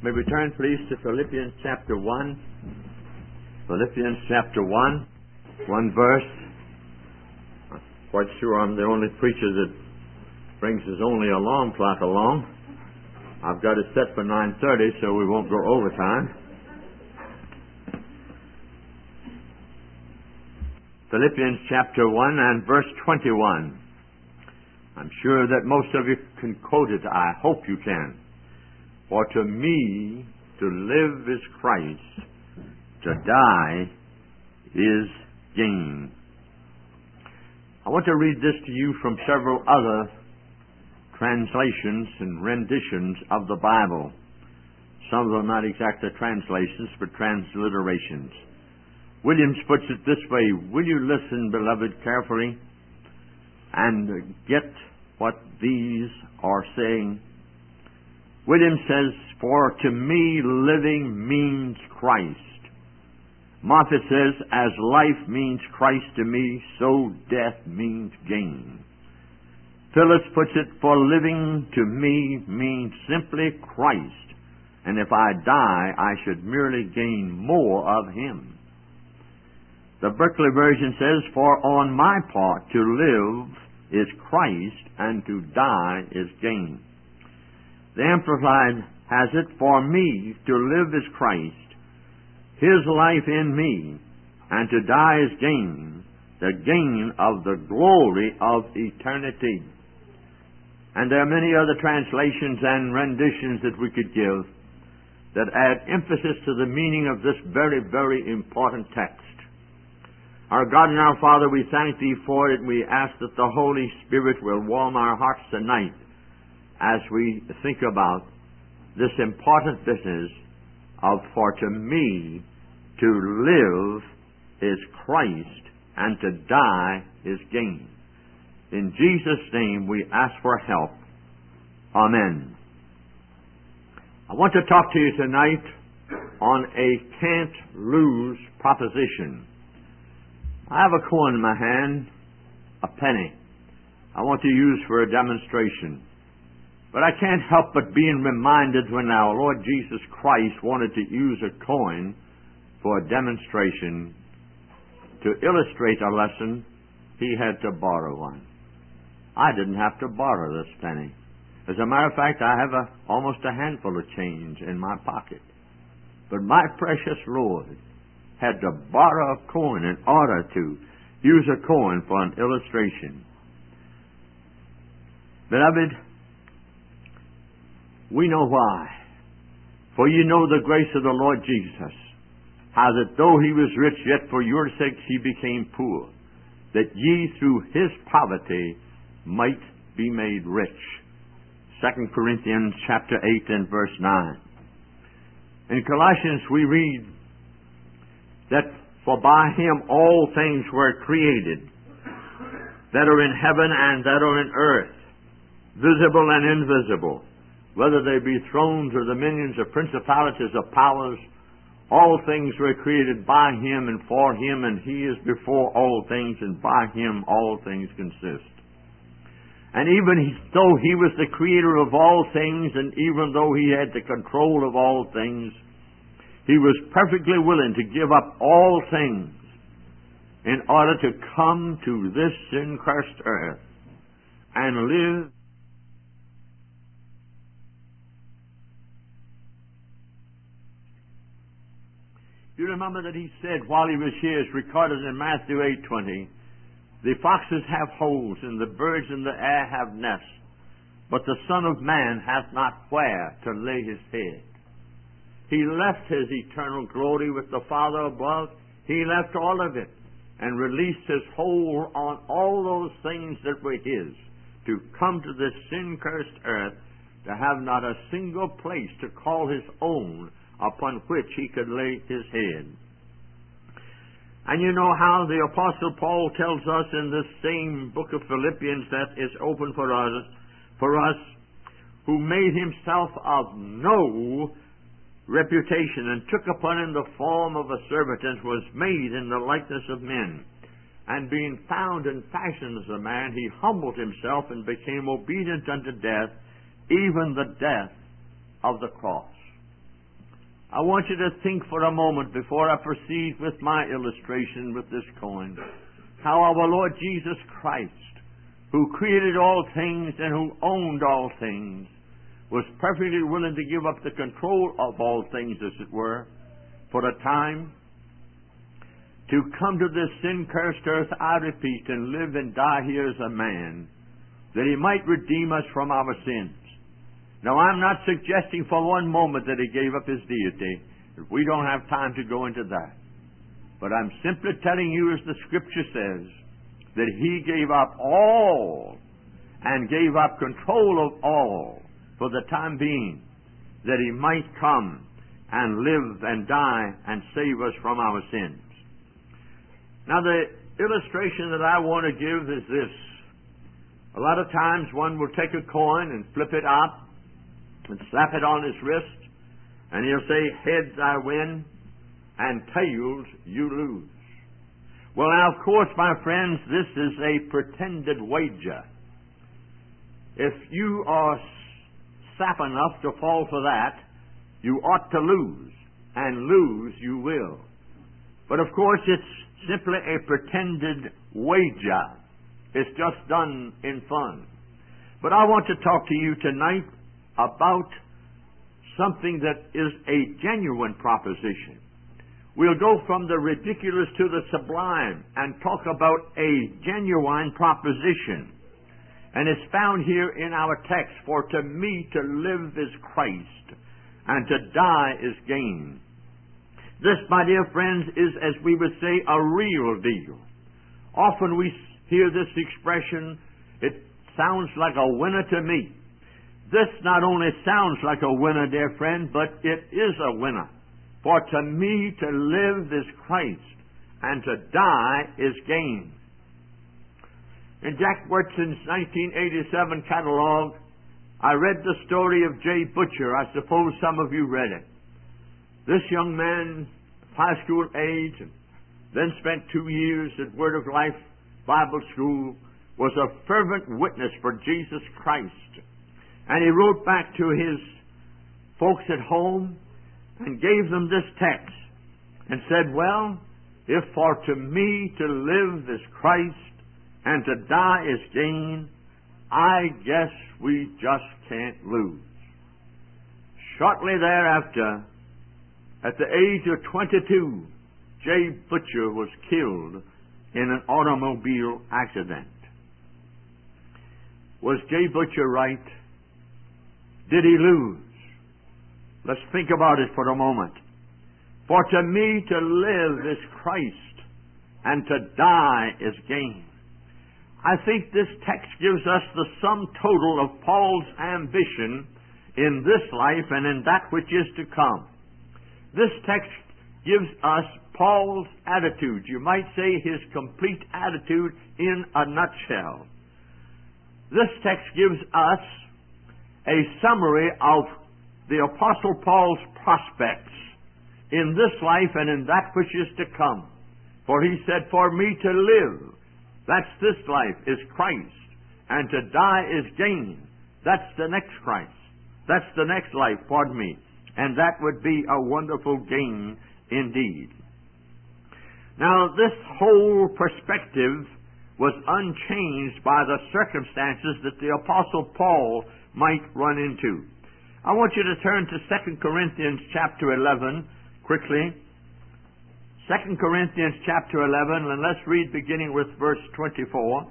May we turn, please, to Philippians chapter 1. Philippians chapter 1, one verse. I'm quite sure I'm the only preacher that brings his only alarm clock along. I've got it set for 9:30, so we won't go overtime. Philippians chapter 1 and verse 21. I'm sure that most of you can quote it. I hope you can. For to me, to live is Christ, to die is gain. I want to read this to you from several other translations and renditions of the Bible. Some of them not exactly translations, but transliterations. Williams puts it this way. Will you listen, beloved, carefully and get what these are saying? Williams says, for to me living means Christ. Moffat says, as life means Christ to me, so death means gain. Phillips puts it, for living to me means simply Christ, and if I die, I should merely gain more of Him. The Berkeley version says, for on my part to live is Christ, and to die is gain. The Amplified has it, for me to live is Christ, His life in me, and to die is gain, the gain of the glory of eternity. And there are many other translations and renditions that we could give that add emphasis to the meaning of this very, very important text. Our God and our Father, we thank Thee for it. We ask that the Holy Spirit will warm our hearts tonight as we think about this important business of, for to me to live is Christ, and to die is gain. In Jesus' name we ask for help. Amen. I want to talk to you tonight on a can't lose proposition. I have a coin in my hand, a penny, I want to use for a demonstration. But I can't help but being reminded when our Lord Jesus Christ wanted to use a coin for a demonstration to illustrate a lesson, He had to borrow one. I didn't have to borrow this penny. As a matter of fact, I have almost a handful of change in my pocket. But my precious Lord had to borrow a coin in order to use a coin for an illustration. Beloved, we know why. For you know the grace of the Lord Jesus, how that though He was rich, yet for your sakes He became poor, that ye through His poverty might be made rich. 2 Corinthians chapter 8 and verse 9. In Colossians we read that for by Him all things were created, that are in heaven and that are in earth, visible and invisible, whether they be thrones or dominions or principalities or powers, all things were created by Him and for Him, and He is before all things, and by Him all things consist. And even though He was the creator of all things, and even though He had the control of all things, He was perfectly willing to give up all things in order to come to this sin-cursed earth and live. You remember that He said while He was here, it's recorded in Matthew 8:20, the foxes have holes and the birds in the air have nests, but the Son of Man hath not where to lay His head. He left His eternal glory with the Father above. He left all of it and released His hold on all those things that were His to come to this sin-cursed earth, to have not a single place to call His own upon which He could lay His head. And you know how the Apostle Paul tells us in this same book of Philippians that is open for us, who made Himself of no reputation, and took upon Him the form of a servant, and was made in the likeness of men. And being found in fashion as a man, He humbled Himself and became obedient unto death, even the death of the cross. I want you to think for a moment before I proceed with my illustration with this coin, how our Lord Jesus Christ, who created all things and who owned all things, was perfectly willing to give up the control of all things, as it were, for a time, to come to this sin-cursed earth out of peace and live and die here as a man, that He might redeem us from our sins. Now, I'm not suggesting for one moment that He gave up His deity. We don't have time to go into that. But I'm simply telling you, as the Scripture says, that He gave up all and gave up control of all for the time being, that He might come and live and die and save us from our sins. Now, the illustration that I want to give is this. A lot of times one will take a coin and flip it up and slap it on his wrist, and he'll say, heads I win, and tails you lose. Well, now, of course, my friends, this is a pretended wager. If you are sap enough to fall for that, you ought to lose, and lose you will. But, of course, it's simply a pretended wager. It's just done in fun. But I want to talk to you tonight about something that is a genuine proposition. We'll go from the ridiculous to the sublime and talk about a genuine proposition. And it's found here in our text, for to me to live is Christ, and to die is gain. This, my dear friends, is, as we would say, a real deal. Often we hear this expression, it sounds like a winner to me. This not only sounds like a winner, dear friend, but it is a winner. For to me to live is Christ, and to die is gain. In Jack Wyrtz's 1987 catalog, I read the story of Jay Butcher. I suppose some of you read it. This young man, high school age, and then spent 2 years at Word of Life Bible School, was a fervent witness for Jesus Christ. And he wrote back to his folks at home and gave them this text and said, well, if for to me to live is Christ and to die is gain, I guess we just can't lose. Shortly thereafter, at the age of 22, Jay Butcher was killed in an automobile accident. Was Jay Butcher right? Did he lose? Let's think about it for a moment. For to me to live is Christ, and to die is gain. I think this text gives us the sum total of Paul's ambition in this life and in that which is to come. This text gives us Paul's attitude. You might say his complete attitude in a nutshell. This text gives us a summary of the Apostle Paul's prospects in this life and in that which is to come. For he said, for me to live, that's this life, is Christ, and to die is gain. That's the next Christ. That's the next life, pardon me. And that would be a wonderful gain indeed. Now, this whole perspective was unchanged by the circumstances that the Apostle Paul might run into. I want you to turn to 2 Corinthians chapter 11 quickly. 2 Corinthians chapter 11, and let's read beginning with verse 24.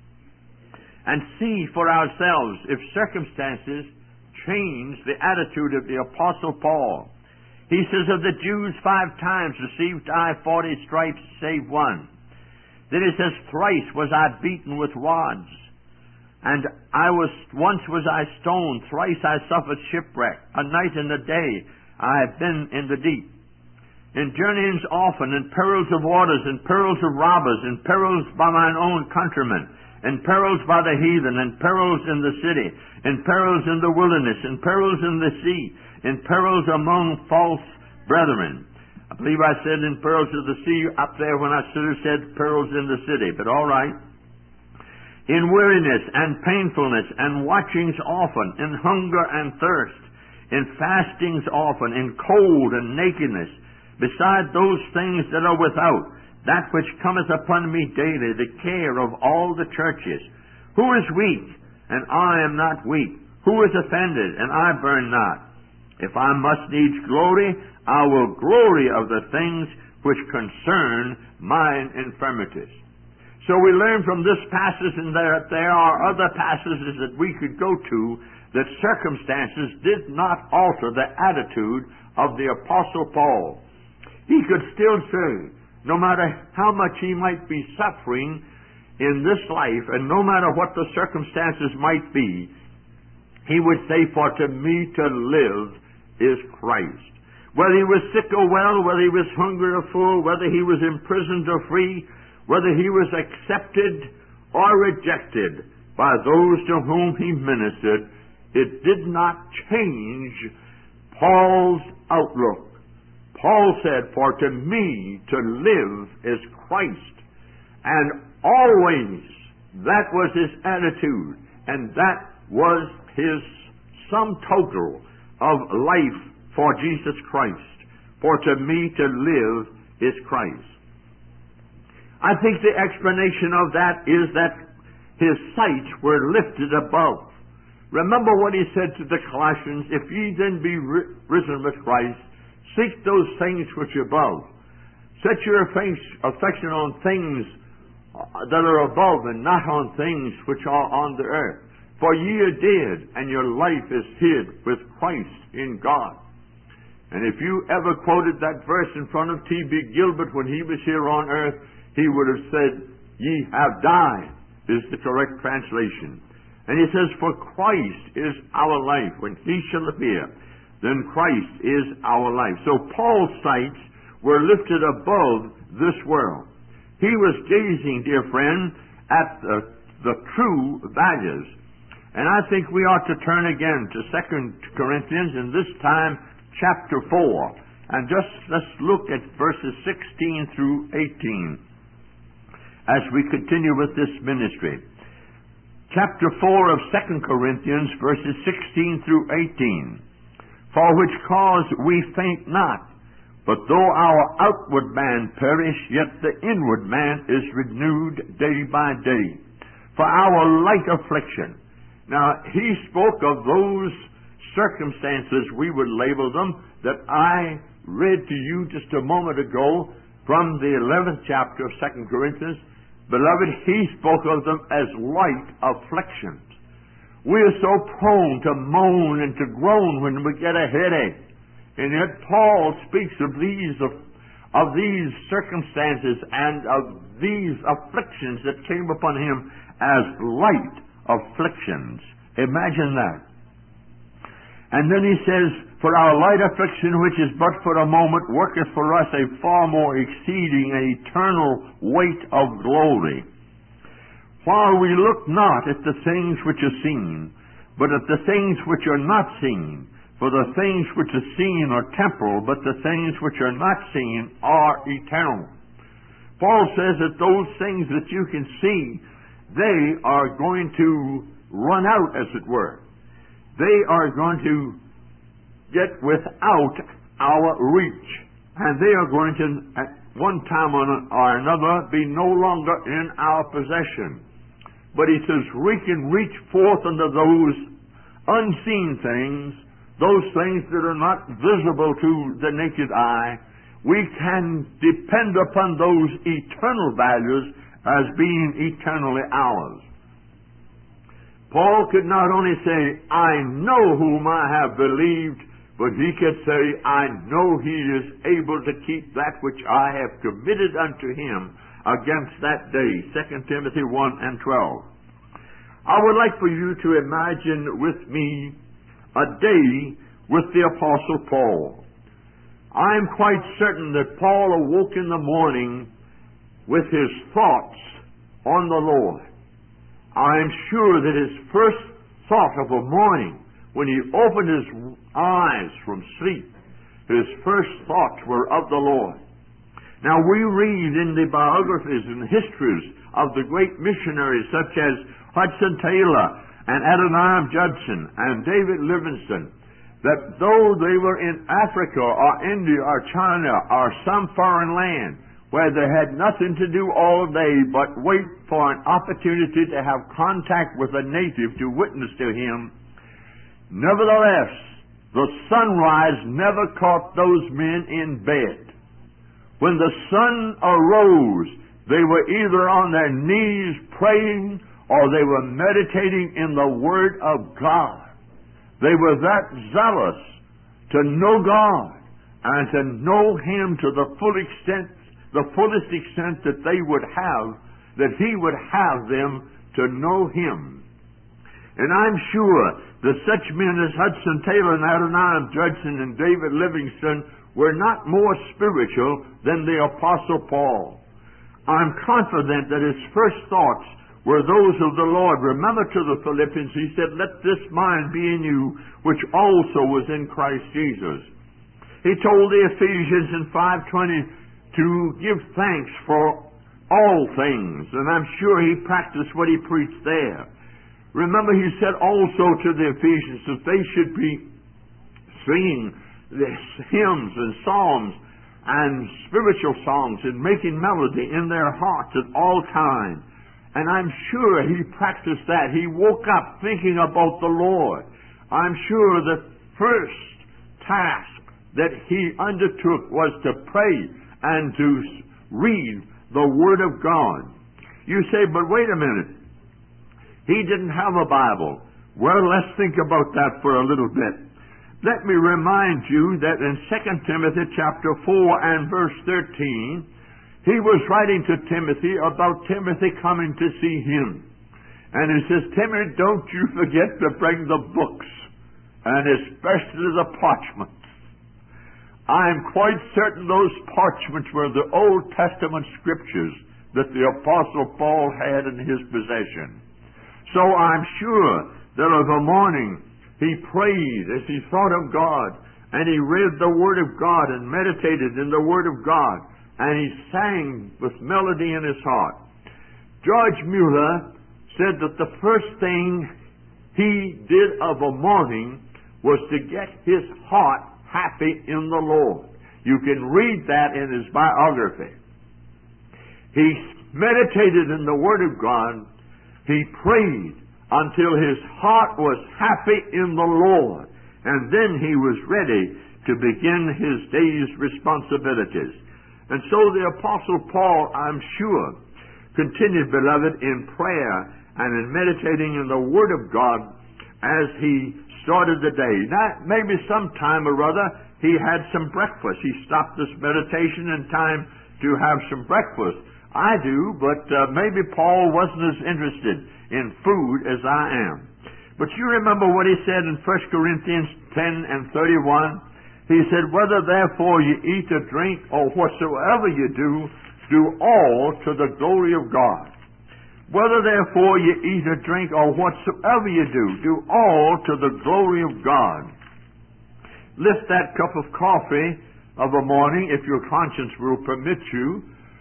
And see for ourselves if circumstances change the attitude of the Apostle Paul. He says, of the Jews 5 times received I 40 stripes, save one. Then he says, thrice was I beaten with rods. And once was I stoned, thrice I suffered shipwreck. A night and a day I have been in the deep. In journeyings often, in perils of waters, in perils of robbers, in perils by mine own countrymen, in perils by the heathen, in perils in the city, in perils in the wilderness, in perils in the sea, in perils among false brethren. I believe I said in perils of the sea up there when I should have said perils in the city, but all right. In weariness and painfulness and watchings often, in hunger and thirst, in fastings often, in cold and nakedness, beside those things that are without, that which cometh upon me daily, the care of all the churches. Who is weak, and I am not weak? Who is offended, and I burn not? If I must needs glory, I will glory of the things which concern mine infirmities. So we learn from this passage, and there are other passages that we could go to, that circumstances did not alter the attitude of the Apostle Paul. He could still say, no matter how much he might be suffering in this life, and no matter what the circumstances might be, he would say, for to me to live is Christ. Whether he was sick or well, whether he was hungry or full, whether he was imprisoned or free, whether he was accepted or rejected by those to whom he ministered, it did not change Paul's outlook. Paul said, for to me to live is Christ. And always that was his attitude, and that was his sum total of life for Jesus Christ. For to me to live is Christ. I think the explanation of that is that his sights were lifted above. Remember what he said to the Colossians, if ye then be risen with Christ, seek those things which are above. Set your affection on things that are above, and not on things which are on the earth. For ye are dead, and your life is hid with Christ in God. And if you ever quoted that verse in front of T.B. Gilbert when he was here on earth, he would have said, ye have died, is the correct translation. And he says, for Christ is our life. When he shall appear, then Christ is our life. So Paul's sights were lifted above this world. He was gazing, dear friend, at the true values. And I think we ought to turn again to 2 Corinthians, and this time chapter 4. And let's look at verses 16 through 18 as we continue with this ministry. Chapter 4 of 2 Corinthians, verses 16 through 18. For which cause we faint not, but though our outward man perish, yet the inward man is renewed day by day. For our light affliction. Now, he spoke of those circumstances, we would label them, that I read to you just a moment ago from the 11th chapter of 2 Corinthians. Beloved, he spoke of them as light afflictions. We are so prone to moan and to groan when we get a headache. And yet Paul speaks of these circumstances and of these afflictions that came upon him as light afflictions. Imagine that. And then he says, for our light affliction, which is but for a moment, worketh for us a far more exceeding and eternal weight of glory. While we look not at the things which are seen, but at the things which are not seen. For the things which are seen are temporal, but the things which are not seen are eternal. Paul says that those things that you can see, they are going to run out, as it were. They are going to get without our reach. And they are going to, at one time or another, be no longer in our possession. But he says we can reach forth unto those unseen things, those things that are not visible to the naked eye. We can depend upon those eternal values as being eternally ours. Paul could not only say, I know whom I have believed, but he could say, I know he is able to keep that which I have committed unto him against that day. 2 Timothy 1 and 12. I would like for you to imagine with me a day with the Apostle Paul. I am quite certain that Paul awoke in the morning with his thoughts on the Lord. I am sure that his first thought of a morning, when he opened his eyes from sleep, his first thoughts were of the Lord. Now we read in the biographies and histories of the great missionaries such as Hudson Taylor and Adoniram Judson and David Livingstone, that though they were in Africa or India or China or some foreign land where they had nothing to do all day but wait for an opportunity to have contact with a native to witness to him, nevertheless, the sunrise never caught those men in bed. When the sun arose, they were either on their knees praying or they were meditating in the Word of God. They were that zealous to know God and to know Him to the fullest extent that they would have, that He would have them to know Him. And I'm sure that such men as Hudson Taylor and Adoniram Judson and David Livingstone were not more spiritual than the Apostle Paul. I'm confident that his first thoughts were those of the Lord. Remember to the Philippians, he said, "Let this mind be in you, which also was in Christ Jesus." He told the Ephesians in 5:20 to give thanks for all things, and I'm sure he practiced what he preached there. Remember, he said also to the Ephesians that they should be singing hymns and psalms and spiritual songs and making melody in their hearts at all times. And I'm sure he practiced that. He woke up thinking about the Lord. I'm sure the first task that he undertook was to pray and to read the Word of God. You say, but wait a minute. He didn't have a Bible. Well, let's think about that for a little bit. Let me remind you that in 2 Timothy chapter 4 and verse 13, he was writing to Timothy about Timothy coming to see him. And he says, "Timothy, don't you forget to bring the books, and especially the parchments." I'm quite certain those parchments were the Old Testament scriptures that the Apostle Paul had in his possession. So I'm sure that of a morning he prayed as he thought of God, and he read the Word of God and meditated in the Word of God, and he sang with melody in his heart. George Mueller said that the first thing he did of a morning was to get his heart happy in the Lord. You can read that in his biography. He meditated in the Word of God. He prayed until his heart was happy in the Lord. And then he was ready to begin his day's responsibilities. And so the Apostle Paul, I'm sure, continued, beloved, in prayer and in meditating in the Word of God as he started the day. Now, maybe sometime or other he had some breakfast. He stopped this meditation in time to have some breakfast. I do, but maybe Paul wasn't as interested in food as I am. But you remember what he said in 1 Corinthians 10 and 31? He said, "Whether therefore you eat or drink or whatsoever you do, do all to the glory of God." Whether therefore you eat or drink or whatsoever you do all to the glory of God. Lift that cup of coffee of a morning, if your conscience will permit you,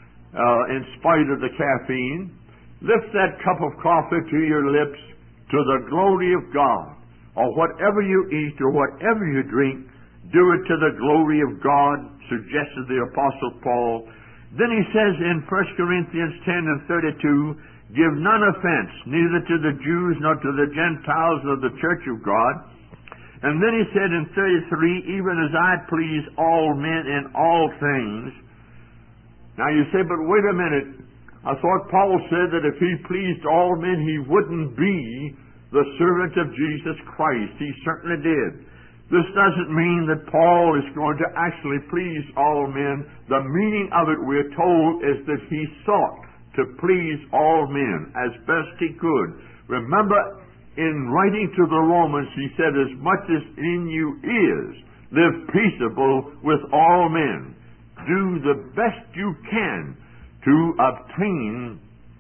in spite of the caffeine. Lift that cup of coffee to your lips to the glory of God. Or whatever you eat or whatever you drink, do it to the glory of God, suggested the Apostle Paul. Then he says in 1 Corinthians 10 and 32, "Give none offense, neither to the Jews nor to the Gentiles nor the church of God." And then he said in 33, "Even as I please all men in all things." Now you say, but wait a minute. I thought Paul said that if he pleased all men, he wouldn't be the servant of Jesus Christ. He certainly did. This doesn't mean that Paul is going to actually please all men. The meaning of it, we're told, is that he sought to please all men as best he could. Remember, in writing to the Romans, he said, "As much as in you is, live peaceable with all men." Do the best you can to obtain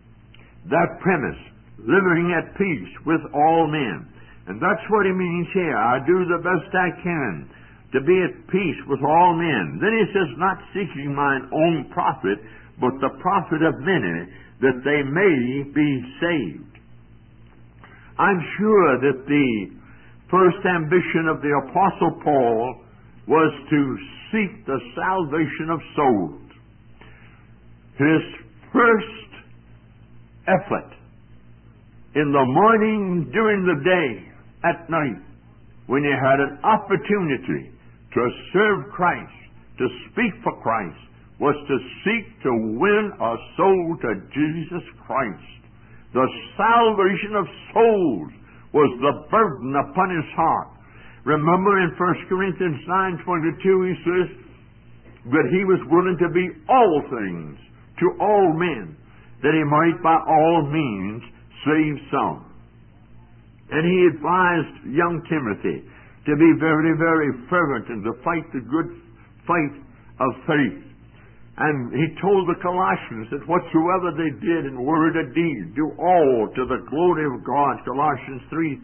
that premise, living at peace with all men. And that's what he means here. I do the best I can to be at peace with all men. Then he says, "Not seeking mine own profit, but the profit of many, that they may be saved." I'm sure that the first ambition of the Apostle Paul was to seek the salvation of souls. His first effort in the morning, during the day, at night, when he had an opportunity to serve Christ, to speak for Christ, was to seek to win a soul to Jesus Christ. The salvation of souls was the burden upon his heart. Remember in 1 Corinthians 9:22 he says that he was willing to be all things to all men, that he might by all means save some. And he advised young Timothy to be very, very fervent and to fight the good fight of faith. And he told the Colossians that whatsoever they did in word or deed, do all to the glory of God, Colossians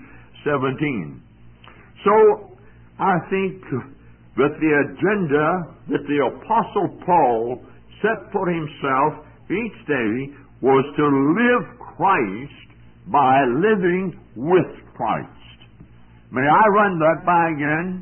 3:17. So I think that the agenda that the Apostle Paul set for himself each day was to live Christ by living with Christ. May I run that by again?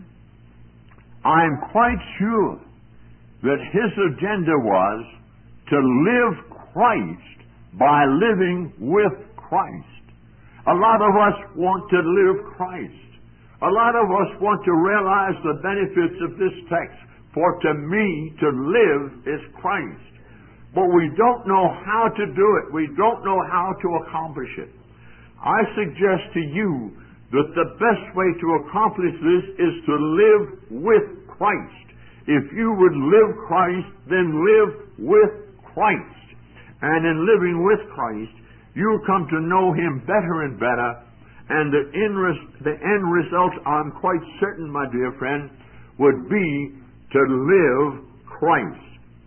I am quite sure that his agenda was to live Christ by living with Christ. A lot of us want to live Christ. A lot of us want to realize the benefits of this text. For to me, to live is Christ. But we don't know how to do it. We don't know how to accomplish it. I suggest to you that the best way to accomplish this is to live with Christ. If you would live Christ, then live with Christ. And in living with Christ, you'll come to know Him better and better. And the end result, I'm quite certain, my dear friend, would be to live Christ.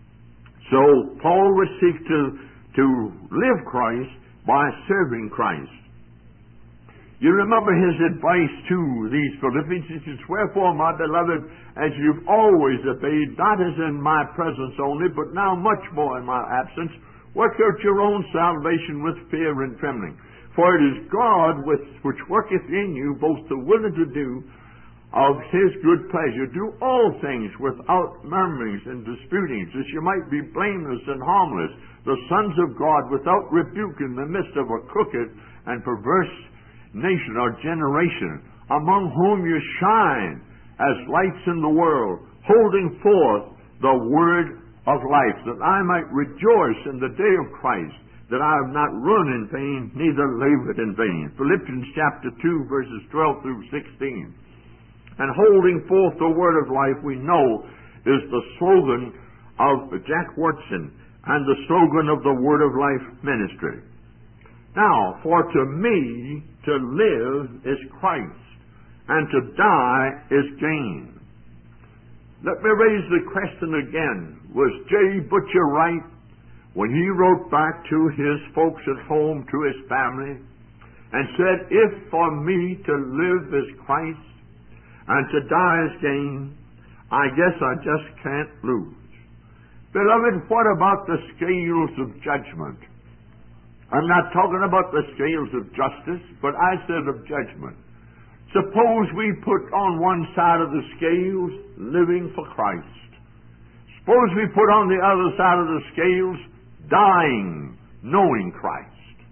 So Paul would seek to live Christ by serving Christ. You remember his advice to these Philippians. He says, "Wherefore, my beloved, as you've always obeyed, not as in my presence only, but now much more in my absence, work out your own salvation with fear and trembling. For it is God which worketh in you both to will and to do of His good pleasure. Do all things without murmurings and disputings, that you might be blameless and harmless, the sons of God, without rebuke in the midst of a crooked and perverse nation or generation, among whom you shine as lights in the world, holding forth the word of life, that I might rejoice in the day of Christ, that I have not run in vain, neither labored in vain." Philippians chapter 2, verses 12 through 16. And holding forth the word of life, we know, is the slogan of Jack Watson and the slogan of the Word of Life ministry. Now, for to me, to live is Christ, and to die is gain. Let me raise the question again. Was J. Butcher right when he wrote back to his folks at home, to his family, and said, "If for me to live is Christ, and to die is gain, I guess I just can't lose"? Beloved, what about the scales of judgment? I'm not talking about the scales of justice, but I said of judgment. Suppose we put on one side of the scales living for Christ. Suppose we put on the other side of the scales dying, knowing Christ.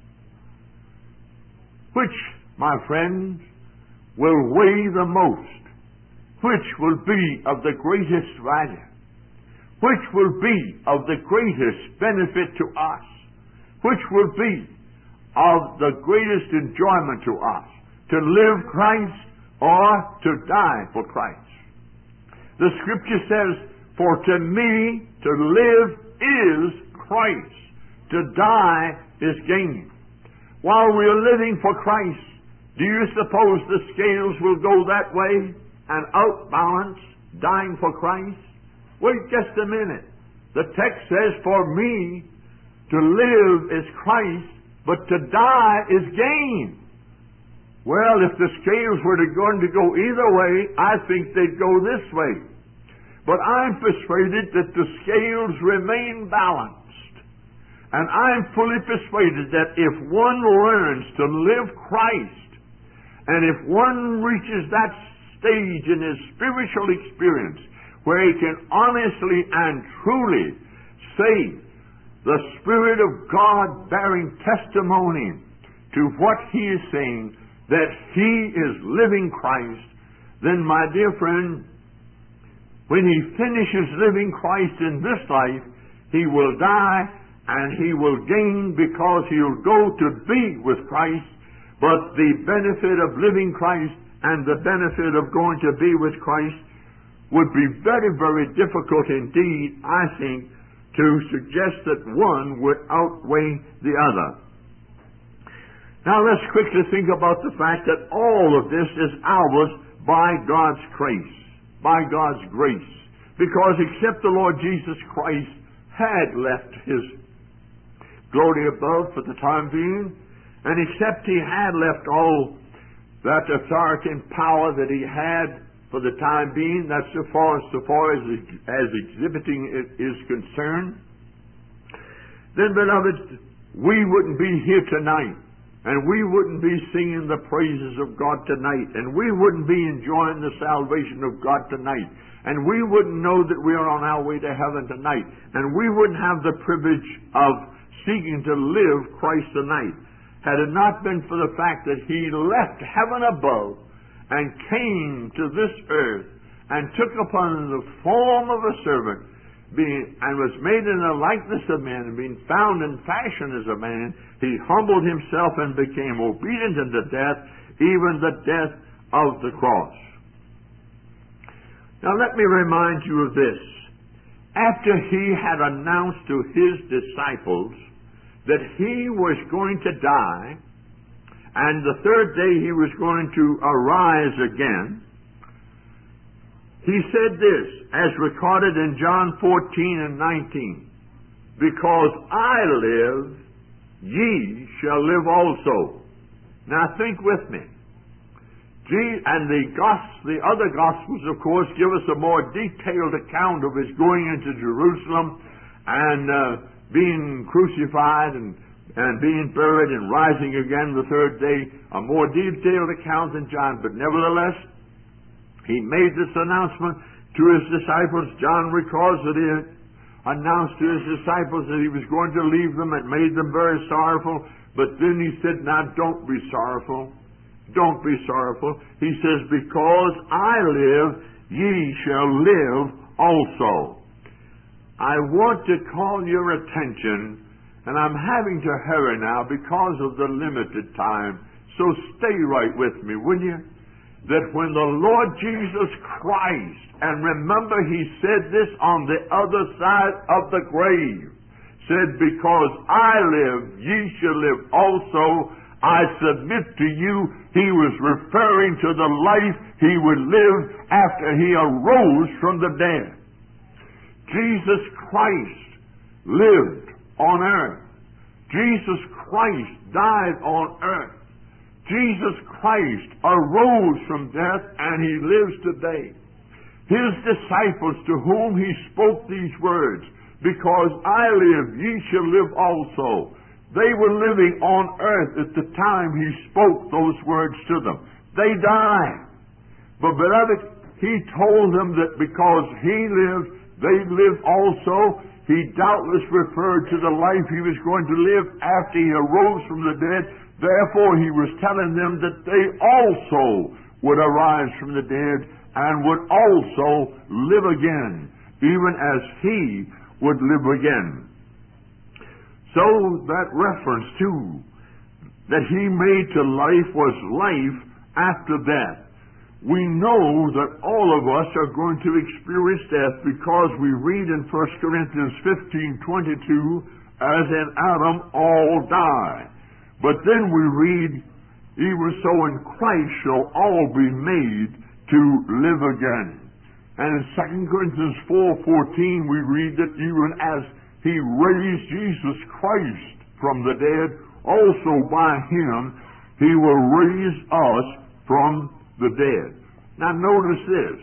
Which, my friends, will weigh the most? Which will be of the greatest value? Which will be of the greatest benefit to us? Which will be of the greatest enjoyment to us? To live Christ or to die for Christ? The Scripture says, "For to me to live is Christ, to die is gain." While we are living for Christ, do you suppose the scales will go that way and outbalance dying for Christ? Wait just a minute. The text says, "For me to live is Christ, but to die is gain." Well, if the scales were going to go either way, I think they'd go this way. But I'm persuaded that the scales remain balanced. And I'm fully persuaded that if one learns to live Christ And if one reaches that stage in his spiritual experience where he can honestly and truly say, the Spirit of God bearing testimony to what he is saying, that he is living Christ, then, my dear friend, when he finishes living Christ in this life, he will die and he will gain, because he'll go to be with Christ. But the benefit of living Christ and the benefit of going to be with Christ would be very, very difficult indeed, I think, to suggest that one would outweigh the other. Now let's quickly think about the fact that all of this is ours by God's grace. By God's grace. Because except the Lord Jesus Christ had left his glory above for the time being, and except he had left all that authority and power that he had for the time being, that's so far as exhibiting it is concerned, then, beloved, we wouldn't be here tonight, and we wouldn't be singing the praises of God tonight, and we wouldn't be enjoying the salvation of God tonight, and we wouldn't know that we are on our way to heaven tonight, and we wouldn't have the privilege of seeking to live Christ tonight, had it not been for the fact that he left heaven above and came to this earth and took upon the form of a servant, and was made in the likeness of man, and being found in fashion as a man, he humbled himself and became obedient unto death, even the death of the cross. Now let me remind you of this. After he had announced to his disciples that he was going to die, and the third day he was going to arise again, he said this, as recorded in John 14 and 19, because I live, ye shall live also. Now think with me. And the other Gospels, of course, give us a more detailed account of his going into Jerusalem and being crucified and being buried and rising again the third day, a more detailed account than John. But nevertheless, he made this announcement to his disciples. John records that he announced to his disciples that he was going to leave them. It made them very sorrowful. But then he said, now don't be sorrowful. Don't be sorrowful. He says, because I live, ye shall live also. I want to call your attention, and I'm having to hurry now because of the limited time. So stay right with me, will you? That when the Lord Jesus Christ, and remember he said this on the other side of the grave, said, because I live, ye shall live also. I submit to you, he was referring to the life he would live after he arose from the dead. Jesus Christ lived on earth. Jesus Christ died on earth. Jesus Christ arose from death, and he lives today. His disciples, to whom he spoke these words, because I live, ye shall live also. They were living on earth at the time he spoke those words to them. They died. But beloved, he told them that because he lived, they lived also. He doubtless referred to the life he was going to live after he arose from the dead. Therefore, he was telling them that they also would arise from the dead and would also live again, even as he would live again. So that reference too, that he made to life was life after death. We know that all of us are going to experience death because we read in 1 Corinthians 15:22, as in Adam all die. But then we read, even so in Christ shall all be made to live again. And in 2 Corinthians 4:14 we read that even as he raised Jesus Christ from the dead, also by him he will raise us from the dead. Now notice this.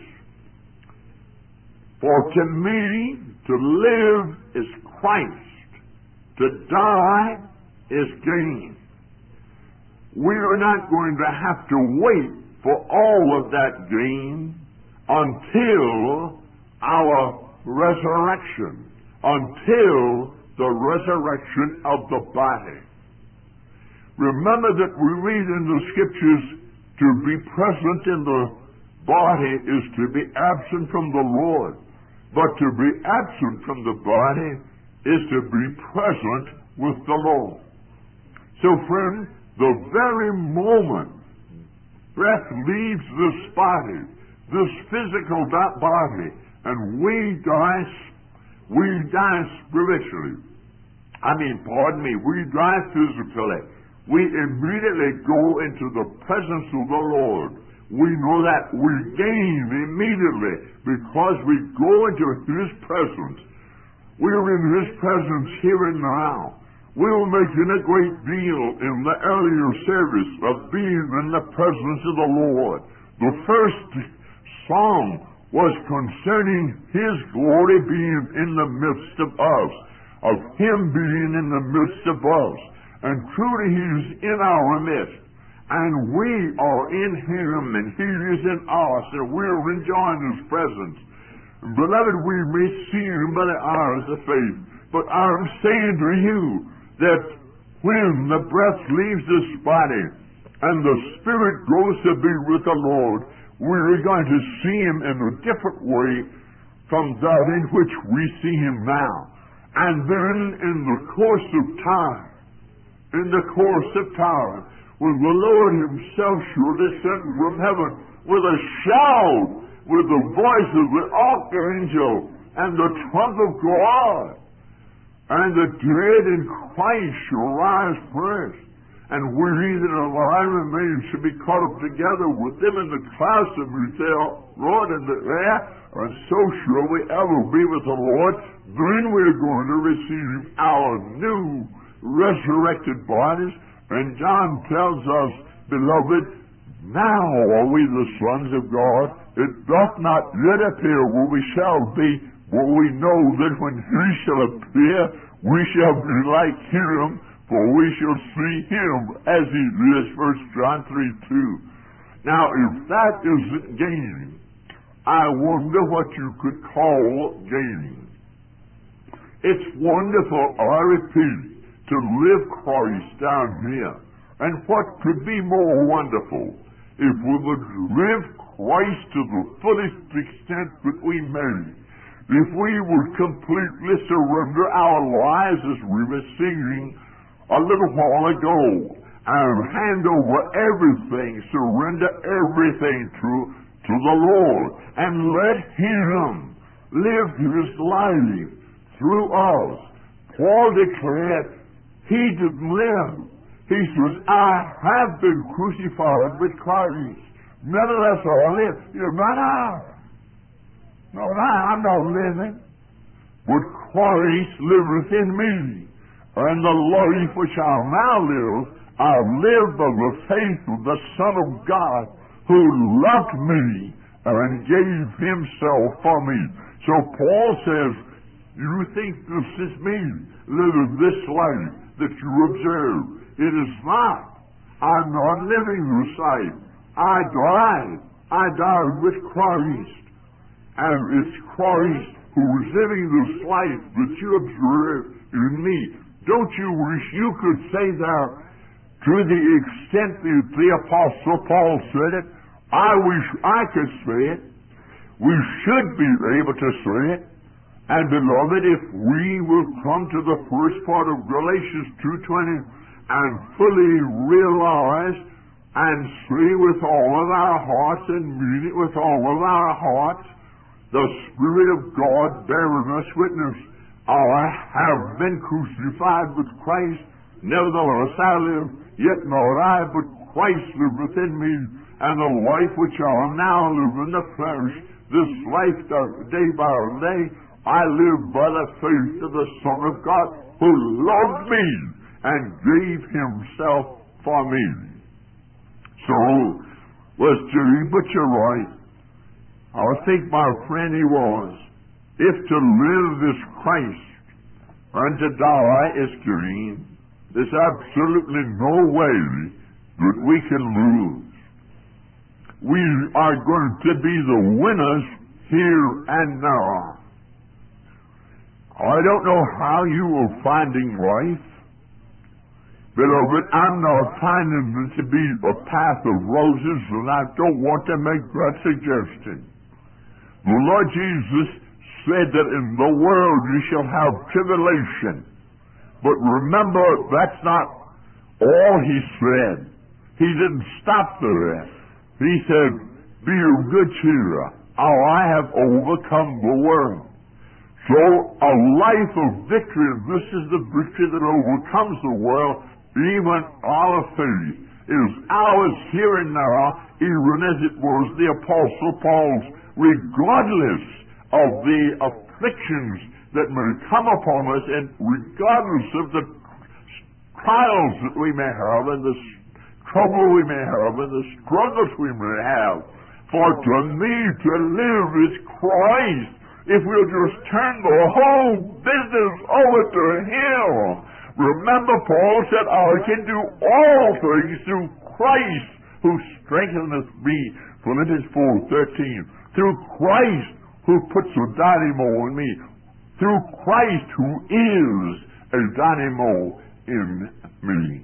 For to me, to live is Christ. To die is gain. we are not going to have to wait for all of that gain until our resurrection, until the resurrection of the body. Remember that we read in the Scriptures, to be present in the body is to be absent from the Lord. But to be absent from the body is to be present with the Lord. So, friend, the very moment breath leaves this body, this physical body, and we die spiritually. We die physically. We immediately go into the presence of the Lord. We know that we gain immediately because we go into His presence. We're in His presence here and now. We were making a great deal in the earlier service of being in the presence of the Lord. The first song was concerning His glory being in the midst of us, of Him being in the midst of us. And truly He is in our midst. And we are in Him, and He is in us, and we're enjoying His presence. And beloved, we may see Him by the eyes of faith, but I'm saying to you that when the breath leaves this body, and the Spirit goes to be with the Lord, we're going to see Him in a different way from that in which we see Him now. And then in the course of time, when the Lord Himself shall descend from heaven with a shout, with the voice of the archangel and the trump of God, and the dead in Christ shall rise first, and we that are alive remain shall be caught up together with them in the clouds to meet their Lord in the air, and so shall we ever be with the Lord. Then we're going to receive our new resurrected bodies. And John tells us, beloved, now are we the sons of God. It doth not yet appear what we shall be, but we know that when He shall appear, we shall be like Him, for we shall see Him as He is. 1 John 3:2. Now, if that isn't gaining, I wonder what you could call gaining. It's wonderful, I repeat, to live Christ down here. And what could be more wonderful if we would live Christ to the fullest extent that we may? If we would completely surrender our lives, as we were singing a little while ago, and hand over everything, surrender everything to the Lord, and let Him live His life through us. Paul declared, He didn't live. He says, I have been crucified with Christ. Nevertheless, I live. You're not I. No, I'm not living. But Christ liveth in me. And the life which I now live, I live by the faith of the Son of God, who loved me and gave Himself for me. So Paul says, you think this is me, living this life that you observe. It is not. I'm not living this life. I died with Christ. And it's Christ who is living this life that you observe in me. Don't you wish you could say that to the extent that the Apostle Paul said it? I wish I could say it. We should be able to say it. And beloved, if we will come to the first part of Galatians 2:20 and fully realize and see with all of our hearts and mean it with all of our hearts, the Spirit of God bearing us witness, I have been crucified with Christ, nevertheless I live, yet not I, but Christ liveth in me, and the life which I now live in the flesh, this life day by day, I live by the faith of the Son of God, who loved me and gave Himself for me. So, was Jerry, but you're right. I think, my friend, he was. If to live is Christ, and to die is gain, there's absolutely no way that we can lose. We are going to be the winners here and now. I don't know how you are finding life, beloved. I'm not finding it to be a path of roses, and I don't want to make that suggestion. The Lord Jesus said that in the world you shall have tribulation. But remember, that's not all he said. He didn't stop there. He said, be of good cheer. Oh, I have overcome the world. So a life of victory, and this is the victory that overcomes the world, even our faith, is ours here and now, even as it was the Apostle Paul's, regardless of the afflictions that may come upon us, and regardless of the trials that we may have, and the trouble we may have, and the struggles we may have. For to me to live is Christ. If we'll just turn the whole business over to Him. Remember, Paul said, I can do all things through Christ who strengtheneth me. Philippians 4:13. Through Christ who puts a dynamo in me. Through Christ who is a dynamo in me.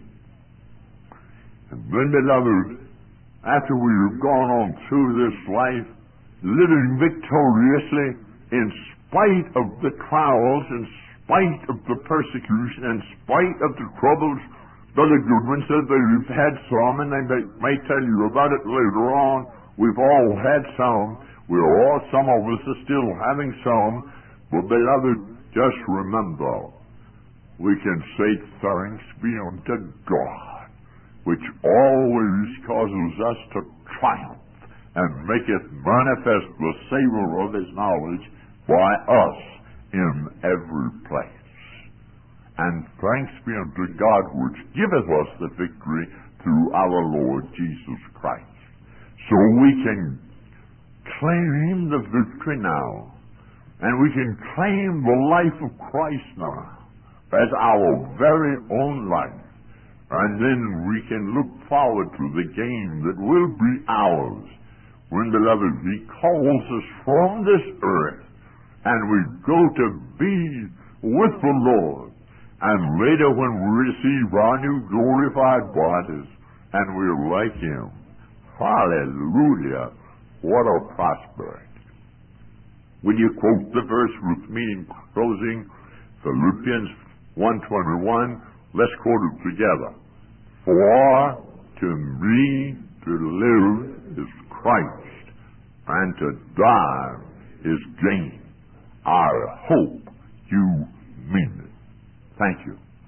And then, beloved, after we have gone on through this life, living victoriously, in spite of the trials, in spite of the persecution, in spite of the troubles, Brother Goodwin said they've had some, and they may tell you about it later on. We've all had some. Some of us are still having some. But, beloved, just remember, we can say thanks be unto God, which always causes us to triumph and maketh manifest the savor of His knowledge by us in every place. And thanks be unto God, which giveth us the victory through our Lord Jesus Christ. So we can claim the victory now, and we can claim the life of Christ now as our very own life. And then we can look forward to the gain that will be ours when, beloved, He calls us from this earth and we go to be with the Lord. And later when we receive our new glorified bodies and we're like Him. Hallelujah! What a prospect. Will you quote the verse with me in closing? Philippians 1:21. Let's quote it together. For to me to live is Christ, and to die is gain. I hope you mean it. Thank you.